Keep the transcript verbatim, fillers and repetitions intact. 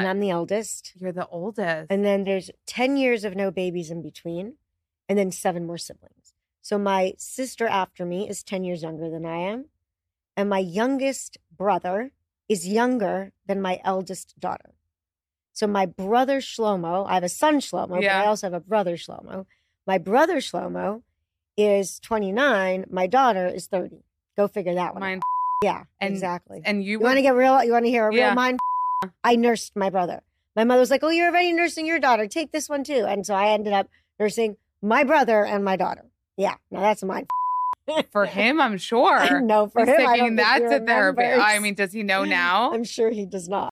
And I'm the eldest. You're the oldest. And then there's ten years of no babies in between, and then seven more siblings. So my sister after me is ten years younger than I am. And my youngest brother is younger than my eldest daughter. So my brother Shlomo, I have a son Shlomo, Yeah. but I also have a brother Shlomo. My brother Shlomo is twenty-nine. My daughter is thirty. Go figure that one Mine. out. Yeah, And, exactly. And you, You want to get real? You want to hear a real Yeah. mind? I nursed my brother. My mother was like, oh, you're already nursing your daughter. Take this one too. And so I ended up nursing my brother and my daughter. Yeah, now that's mine. for him, I'm sure. No, for He's him, I taking don't think that he to therapy. remembers. I mean, does he know now? I'm sure he does not.